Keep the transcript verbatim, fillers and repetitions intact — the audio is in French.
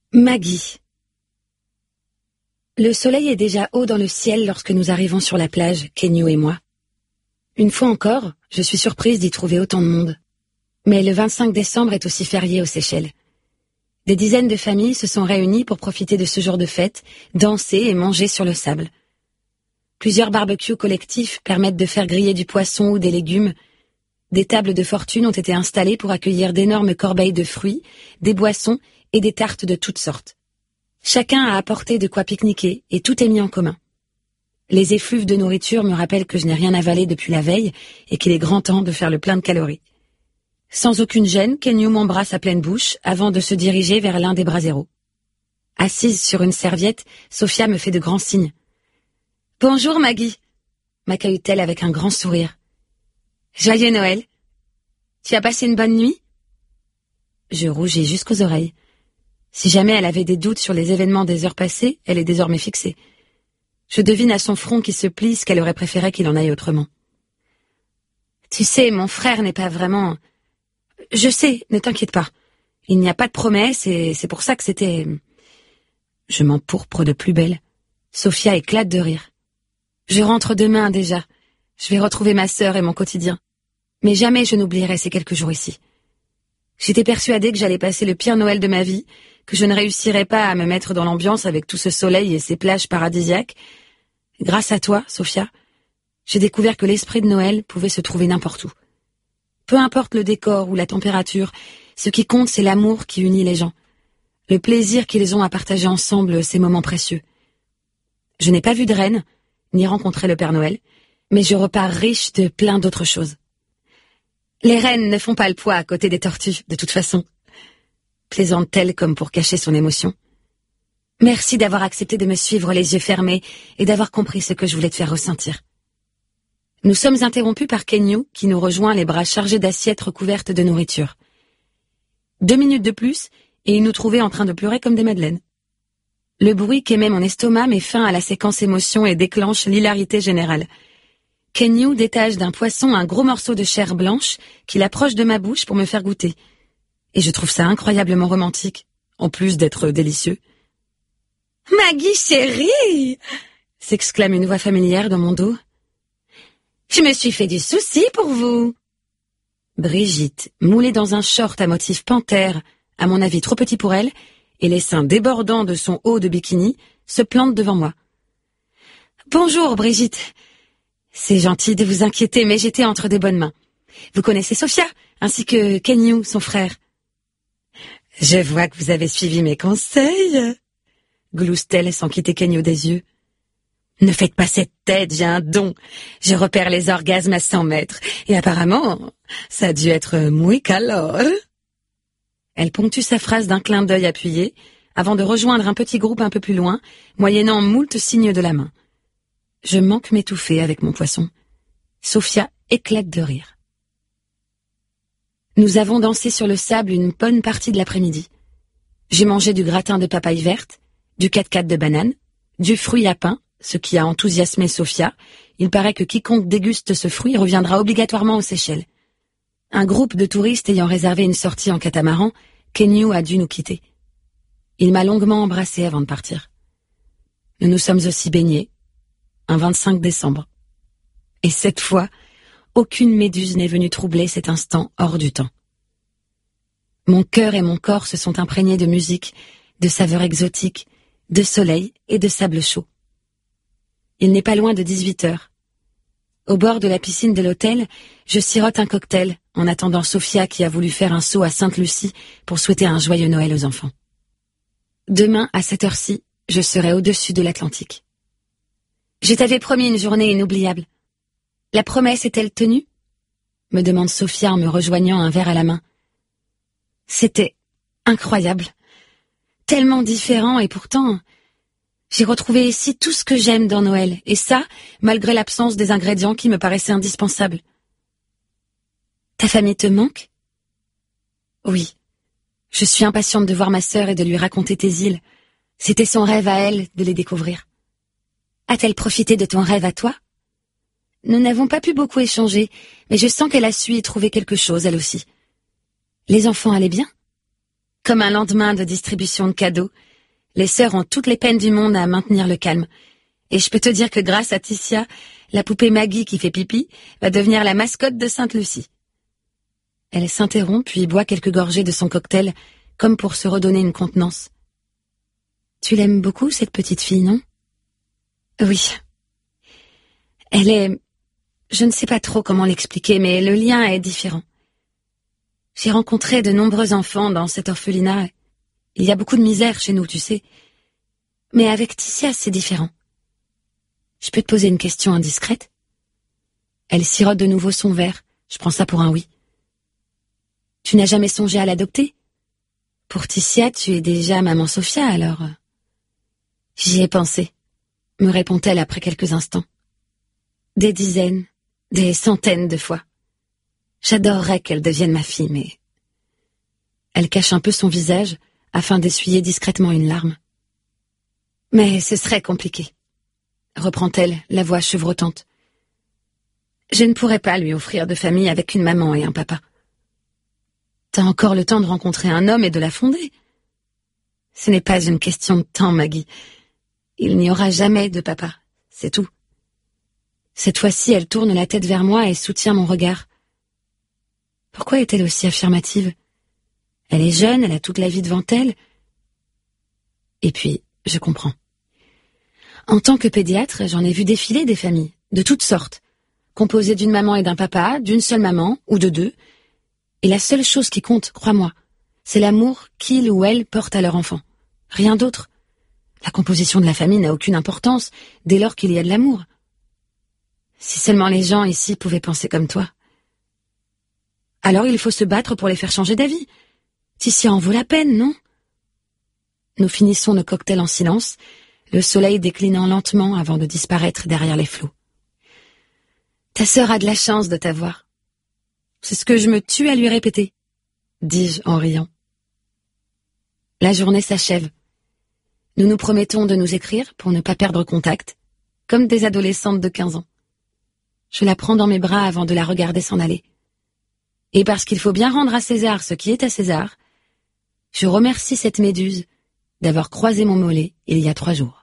Maggie. Le soleil est déjà haut dans le ciel lorsque nous arrivons sur la plage, Kenyu et moi. Une fois encore, je suis surprise d'y trouver autant de monde. Mais le vingt-cinq décembre est aussi férié aux Seychelles. Des dizaines de familles se sont réunies pour profiter de ce jour de fête, danser et manger sur le sable. Plusieurs barbecues collectifs permettent de faire griller du poisson ou des légumes. Des tables de fortune ont été installées pour accueillir d'énormes corbeilles de fruits, des boissons et des tartes de toutes sortes. Chacun a apporté de quoi pique-niquer et tout est mis en commun. Les effluves de nourriture me rappellent que je n'ai rien avalé depuis la veille et qu'il est grand temps de faire le plein de calories. Sans aucune gêne, Kenyu m'embrasse à pleine bouche avant de se diriger vers l'un des braseros. Assise sur une serviette, Sophia me fait de grands signes. « Bonjour Maggie !» m'accueille-t-elle avec un grand sourire. « Joyeux Noël ! Tu as passé une bonne nuit ?» Je rougis jusqu'aux oreilles. Si jamais elle avait des doutes sur les événements des heures passées, elle est désormais fixée. Je devine à son front qui se plisse qu'elle aurait préféré qu'il en aille autrement. « Tu sais, mon frère n'est pas vraiment... » « Je sais, ne t'inquiète pas. Il n'y a pas de promesse et c'est pour ça que c'était... » Je m'empourpre de plus belle. Sophia éclate de rire. « Je rentre demain déjà. Je vais retrouver ma sœur et mon quotidien. Mais jamais je n'oublierai ces quelques jours ici. J'étais persuadée que j'allais passer le pire Noël de ma vie, que je ne réussirais pas à me mettre dans l'ambiance avec tout ce soleil et ces plages paradisiaques. Grâce à toi, Sophia, j'ai découvert que l'esprit de Noël pouvait se trouver n'importe où. Peu importe le décor ou la température, ce qui compte, c'est l'amour qui unit les gens. Le plaisir qu'ils ont à partager ensemble ces moments précieux. Je n'ai pas vu de reine, ni rencontré le Père Noël, mais je repars riche de plein d'autres choses. Les reines ne font pas le poids à côté des tortues, de toute façon. Plaisante-t-elle comme pour cacher son émotion. Merci d'avoir accepté de me suivre les yeux fermés et d'avoir compris ce que je voulais te faire ressentir. Nous sommes interrompus par Kenyu, qui nous rejoint les bras chargés d'assiettes recouvertes de nourriture. Deux minutes de plus, et il nous trouvait en train de pleurer comme des madeleines. Le bruit qu'émet mon estomac met fin à la séquence émotion et déclenche l'hilarité générale. Kenyu détache d'un poisson un gros morceau de chair blanche qu'il approche de ma bouche pour me faire goûter. Et je trouve ça incroyablement romantique, en plus d'être délicieux. « Maggie chérie !» s'exclame une voix familière dans mon dos. Je me suis fait du souci pour vous. Brigitte, moulée dans un short à motif panthère, à mon avis trop petit pour elle, et les seins débordants de son haut de bikini, se plante devant moi. Bonjour, Brigitte. C'est gentil de vous inquiéter, mais j'étais entre de bonnes mains. Vous connaissez Sophia, ainsi que Kenyu, son frère. Je vois que vous avez suivi mes conseils, glousse-t-elle sans quitter Kenyu des yeux. Ne faites pas cette tête, j'ai un don. Je repère les orgasmes à cent mètres. Et apparemment, ça a dû être muy calor. Elle ponctue sa phrase d'un clin d'œil appuyé, avant de rejoindre un petit groupe un peu plus loin, moyennant moult signes de la main. Je manque m'étouffer avec mon poisson. Sophia éclate de rire. Nous avons dansé sur le sable une bonne partie de l'après-midi. J'ai mangé du gratin de papaye verte, du quatre-quatre de banane, du fruit à pain, ce qui a enthousiasmé Sophia. Il paraît que quiconque déguste ce fruit reviendra obligatoirement aux Seychelles. Un groupe de touristes ayant réservé une sortie en catamaran, Kenyu a dû nous quitter. Il m'a longuement embrassée avant de partir. Nous nous sommes aussi baignés, un vingt-cinq décembre. Et cette fois, aucune méduse n'est venue troubler cet instant hors du temps. Mon cœur et mon corps se sont imprégnés de musique, de saveurs exotiques, de soleil et de sable chaud. Il n'est pas loin de dix-huit heures. Au bord de la piscine de l'hôtel, je sirote un cocktail en attendant Sophia qui a voulu faire un saut à Sainte-Lucie pour souhaiter un joyeux Noël aux enfants. Demain, à cette heure-ci, je serai au-dessus de l'Atlantique. Je t'avais promis une journée inoubliable. La promesse est-elle tenue ? Me demande Sophia en me rejoignant un verre à la main. C'était incroyable. Tellement différent et pourtant... J'ai retrouvé ici tout ce que j'aime dans Noël, et ça, malgré l'absence des ingrédients qui me paraissaient indispensables. Ta famille te manque ? Oui. Je suis impatiente de voir ma sœur et de lui raconter tes îles. C'était son rêve à elle de les découvrir. A-t-elle profité de ton rêve à toi ? Nous n'avons pas pu beaucoup échanger, mais je sens qu'elle a su y trouver quelque chose, elle aussi. Les enfants allaient bien ? Comme un lendemain de distribution de cadeaux, les sœurs ont toutes les peines du monde à maintenir le calme. Et je peux te dire que grâce à Ticia, la poupée Maggie qui fait pipi va devenir la mascotte de Sainte-Lucie. Elle s'interrompt puis boit quelques gorgées de son cocktail, comme pour se redonner une contenance. Tu l'aimes beaucoup, cette petite fille, non? Oui. Elle est... Je ne sais pas trop comment l'expliquer, mais le lien est différent. J'ai rencontré de nombreux enfants dans cet orphelinat. Il y a beaucoup de misère chez nous, tu sais. Mais avec Ticia, c'est différent. Je peux te poser une question indiscrète? Elle sirote de nouveau son verre. Je prends ça pour un oui. Tu n'as jamais songé à l'adopter? Pour Ticia, tu es déjà maman Sophia, alors... J'y ai pensé, me répond-elle après quelques instants. Des dizaines, des centaines de fois. J'adorerais qu'elle devienne ma fille, mais... Elle cache un peu son visage afin d'essuyer discrètement une larme. Mais ce serait compliqué, reprend-elle, la voix chevrotante. Je ne pourrais pas lui offrir de famille avec une maman et un papa. T'as encore le temps de rencontrer un homme et de la fonder. Ce n'est pas une question de temps, Maggie. Il n'y aura jamais de papa, c'est tout. Cette fois-ci, elle tourne la tête vers moi et soutient mon regard. Pourquoi est-elle aussi affirmative? Elle est jeune, elle a toute la vie devant elle. Et puis, je comprends. En tant que pédiatre, j'en ai vu défiler des familles, de toutes sortes, composées d'une maman et d'un papa, d'une seule maman, ou de deux. Et la seule chose qui compte, crois-moi, c'est l'amour qu'ils ou elles portent à leur enfant. Rien d'autre. La composition de la famille n'a aucune importance, dès lors qu'il y a de l'amour. Si seulement les gens ici pouvaient penser comme toi. Alors il faut se battre pour les faire changer d'avis. Ticia en vaut la peine, non? Nous finissons nos cocktails en silence, le soleil déclinant lentement avant de disparaître derrière les flots. Ta sœur a de la chance de t'avoir. C'est ce que je me tue à lui répéter, dis-je en riant. La journée s'achève. Nous nous promettons de nous écrire pour ne pas perdre contact, comme des adolescentes de quinze ans. Je la prends dans mes bras avant de la regarder s'en aller. Et parce qu'il faut bien rendre à César ce qui est à César, je remercie cette méduse d'avoir croisé mon mollet il y a trois jours.